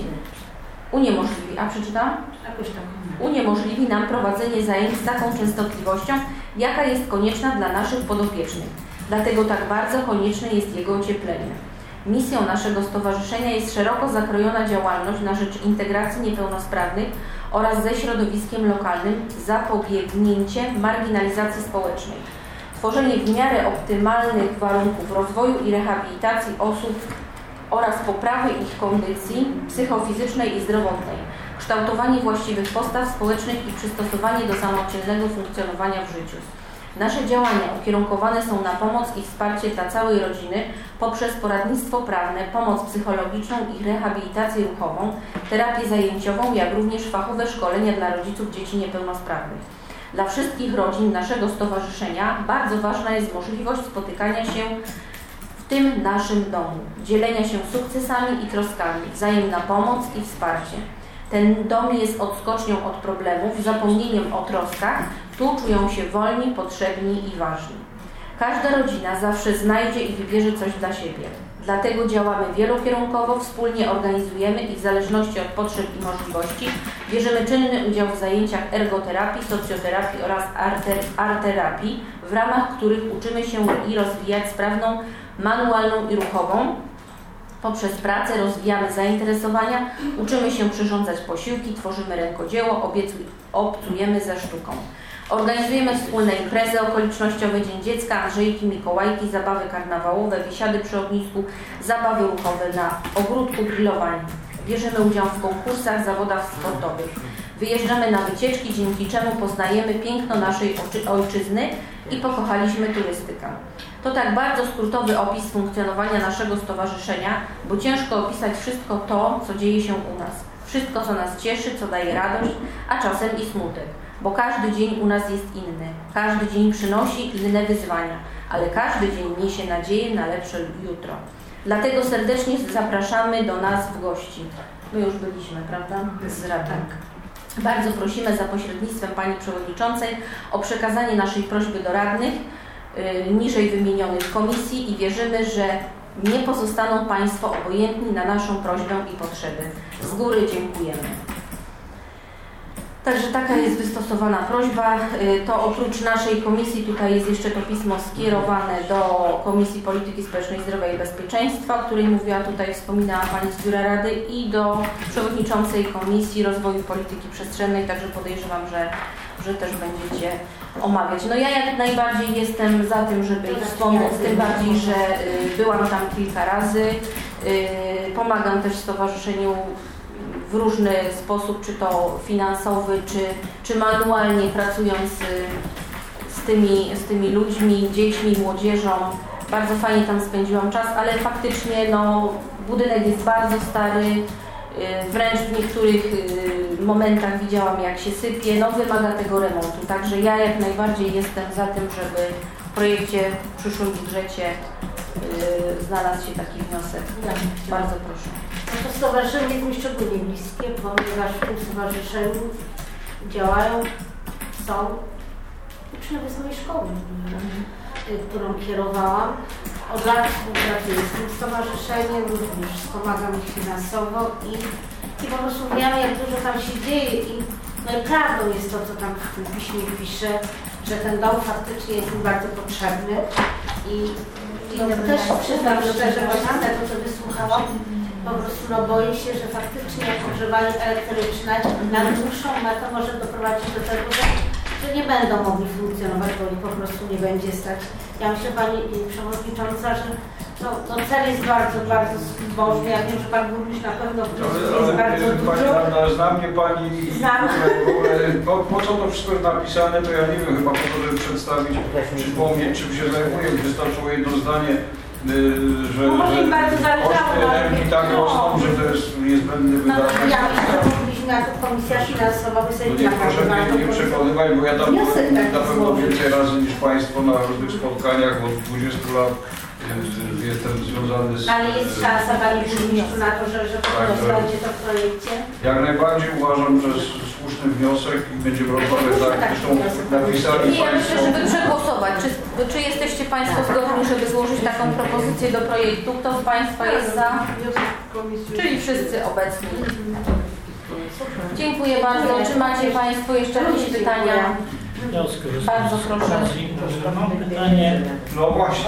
Uniemożliwi nam prowadzenie zajęć z taką częstotliwością, jaka jest konieczna dla naszych podopiecznych. Dlatego tak bardzo konieczne jest jego ocieplenie. Misją naszego stowarzyszenia jest szeroko zakrojona działalność na rzecz integracji niepełnosprawnych oraz ze środowiskiem lokalnym, zapobiegnięcie marginalizacji społecznej, tworzenie w miarę optymalnych warunków rozwoju i rehabilitacji osób oraz poprawy ich kondycji psychofizycznej i zdrowotnej, kształtowanie właściwych postaw społecznych i przystosowanie do samodzielnego funkcjonowania w życiu. Nasze działania ukierunkowane są na pomoc i wsparcie dla całej rodziny poprzez poradnictwo prawne, pomoc psychologiczną i rehabilitację ruchową, terapię zajęciową, jak również fachowe szkolenia dla rodziców dzieci niepełnosprawnych. Dla wszystkich rodzin naszego stowarzyszenia bardzo ważna jest możliwość spotykania się w tym naszym domu, dzielenia się sukcesami i troskami, wzajemna pomoc i wsparcie. Ten dom jest odskocznią od problemów, zapomnieniem o troskach. Tu czują się wolni, potrzebni i ważni. Każda rodzina zawsze znajdzie i wybierze coś dla siebie. Dlatego działamy wielokierunkowo, wspólnie organizujemy i w zależności od potrzeb i możliwości bierzemy czynny udział w zajęciach ergoterapii, socjoterapii oraz arterapii, w ramach których uczymy się i rozwijać sprawną manualną i ruchową. Poprzez pracę rozwijamy zainteresowania, uczymy się przyrządzać posiłki, tworzymy rękodzieło, obcujemy ze sztuką. Organizujemy wspólne imprezy okolicznościowe, Dzień Dziecka, Andrzejki, Mikołajki, zabawy karnawałowe, biesiady przy ognisku, zabawy ruchowe na ogródku, grillowanie. Bierzemy udział w konkursach, zawodach sportowych. Wyjeżdżamy na wycieczki, dzięki czemu poznajemy piękno naszej ojczyzny i pokochaliśmy turystykę. To tak bardzo skrótowy opis funkcjonowania naszego stowarzyszenia, bo ciężko opisać wszystko to, co dzieje się u nas. Wszystko, co nas cieszy, co daje radość, a czasem i smutek. Bo każdy dzień u nas jest inny. Każdy dzień przynosi inne wyzwania, ale każdy dzień niesie nadzieję na lepsze jutro. Dlatego serdecznie zapraszamy do nas w gości. My już byliśmy, prawda? Z radnych. Bardzo prosimy za pośrednictwem Pani Przewodniczącej o przekazanie naszej prośby do radnych niżej wymienionych komisji i wierzymy, że nie pozostaną Państwo obojętni na naszą prośbę i potrzeby. Z góry dziękujemy. Także taka jest wystosowana prośba. To oprócz naszej komisji, tutaj jest jeszcze to pismo skierowane do Komisji Polityki Społecznej, Zdrowia i Bezpieczeństwa, o której mówiła tutaj, wspominała Pani z Biura Rady, i do Przewodniczącej Komisji Rozwoju Polityki Przestrzennej, także podejrzewam, że też będziecie omawiać. No ja jak najbardziej jestem za tym, żeby ich wspomóc, tym bardziej, że byłam tam kilka razy, pomagam też stowarzyszeniu w różny sposób, czy to finansowy, czy manualnie, pracując z tymi ludźmi, dziećmi, młodzieżą. Bardzo fajnie tam spędziłam czas, ale faktycznie no, budynek jest bardzo stary, wręcz w niektórych momentach widziałam, jak się sypie, no wymaga tego remontu. Także ja jak najbardziej jestem za tym, żeby w projekcie, w przyszłym budżecie znalazł się taki wniosek. Bardzo proszę. No to stowarzyszenie jest mi szczególnie bliskie, ponieważ w tym stowarzyszeniu działają, są uczniowie z mojej szkoły, którą kierowałam. Od lat współpracuję z tym stowarzyszeniem, również wspomagam ich finansowo i po prostu wiemy, jak dużo tam się dzieje i no i prawdą jest to, co tam w tym piśmie pisze, że ten dom faktycznie jest mi bardzo potrzebny i też przyznam szczerze, właśnie tego, co wysłuchałam, po prostu no boję się, że faktycznie ogrzewanie elektryczne na dłuższą metę może doprowadzić do tego, że nie będą mogli funkcjonować, bo ich po prostu nie będzie stać. Ja myślę, Pani Przewodnicząca, że no cel jest bardzo, bardzo zbożny. Ja wiem, że Pan Burmistrz na pewno jest bardzo dużo. Zna mnie Pani i po co to wszystko jest napisane, to ja nie wiem, chyba po to, żeby przedstawić, przypomnieć, czym się zajmuję. Wystarczyło jedno zdanie, że koszty energii tak rosną, że to jest niezbędny wydatek. Ja myślę, że powinniśmy jako Komisja Finansowa nie proszę mnie nie przekonywać, bo ja tam byłem na pewno więcej razy niż Państwo na różnych spotkaniach, bo od 20 lat jestem związany z... Ale jest szansa, Panie Burmistrzu, na to, że po prostu będzie to w projekcie? Jak najbardziej uważam, że słuszny wniosek i będziemy rozmawiać, tak, zresztą napisali ja myślę, żeby przegłosować. Czy jesteście Państwo zgodni, żeby złożyć taką propozycję do projektu? Kto z Państwa jest za? Czyli wszyscy obecni. Dziękuję bardzo. Czy macie Państwo jeszcze jakieś pytania? Ja skorzystam Bardzo z proszę. okazji. Mam pytanie. No właśnie.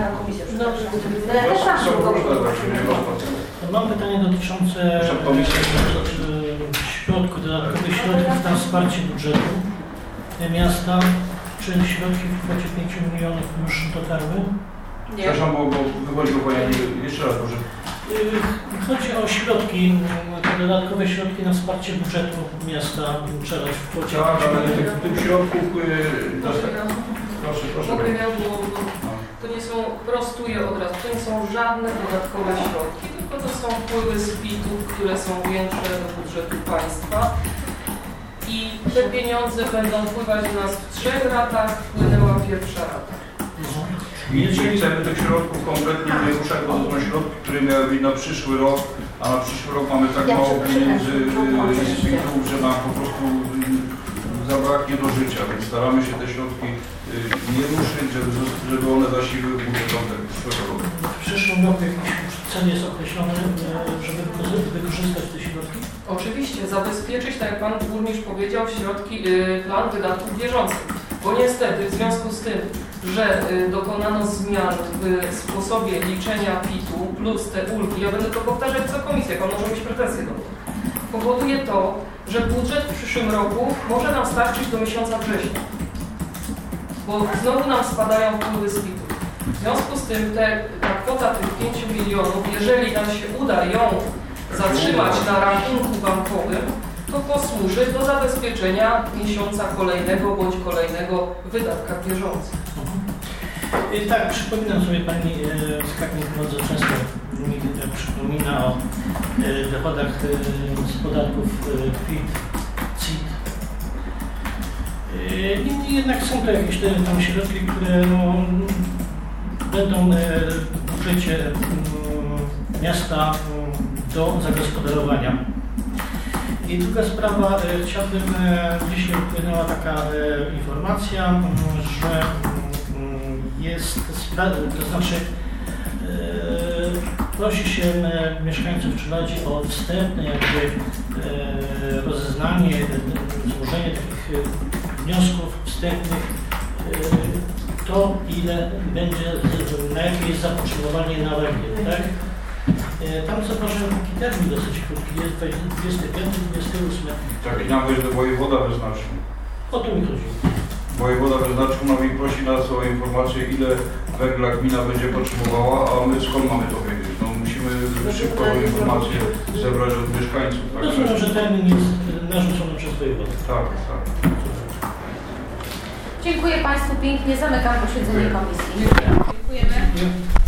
Mam pytanie dotyczące środków, dodatkowych środków na wsparcie budżetu miasta. Czy środki w kwocie 5 milionów już dotarły? Nie. Przepraszam, bo wychodzi Pani jeszcze raz, może. Chodzi o środki, te dodatkowe środki na wsparcie budżetu miasta Czeladź w kwocie. Tak, ale tych środków. Proszę. Mogę bo to nie są, prostuję od razu, to nie są żadne dodatkowe środki, tylko to są wpływy z PIT-ów, które są większe do budżetu państwa. I te pieniądze będą wpływać do nas w 3 ratach, wpłynęła pierwsza rata. I chcemy tych środków kompletnie nie ruszać, bo to są środki, które miały być na przyszły rok, a na przyszły rok mamy tak mało pieniędzy z PIT-ów, że nam po prostu zabraknie do życia, więc staramy się te środki nie ruszyć, żeby one zasiliły budżet przyszłego roku. W przyszłym roku jakiś cel jest określony, żeby wykorzystać te środki? Oczywiście, zabezpieczyć, tak jak Pan Burmistrz powiedział, plan wydatków bieżących. Bo niestety w związku z tym, że dokonano zmian w sposobie liczenia PIT-u plus te ulgi, ja będę to powtarzać co komisja, Pan może mieć pretensje do tego, powoduje to, że budżet w przyszłym roku może nam starczyć do miesiąca września. Bo znowu nam spadają wpływy z PIT-u. W związku z tym ta kwota tych 5 milionów, jeżeli nam się uda ją zatrzymać na rachunku bankowym, to posłuży do zabezpieczenia miesiąca kolejnego bądź kolejnego w wydatkach bieżących. Tak, przypominam sobie Pani skarbnik bardzo często mi przypomina o dochodach z podatków PIT, CIT. Niemniej jednak są to jakieś tam środki, które będą w budżecie miasta do zagospodarowania. I druga sprawa, chciałbym, dzisiaj wpłynęła taka informacja, że jest, to znaczy prosi się mieszkańców Czeladzi o wstępne rozeznanie, złożenie takich wniosków wstępnych, to ile będzie, na jakie jest zapotrzebowanie na węgiel, tak? Tam zauważyłem taki termin dosyć krótki, jest 25, 28. Tak, i nawet wojewoda wyznaczył. O to mi chodzi. Wojewoda wyznaczył nam i prosi nas o informację, ile węgla gmina będzie potrzebowała, a my skąd mamy to wiedzieć? No musimy szybko informację zebrać od mieszkańców. Tak? Rozumiem, że termin jest narzucony przez wojewodę. Tak. Dziękuję Państwu pięknie. Zamykam posiedzenie komisji. Dziękujemy.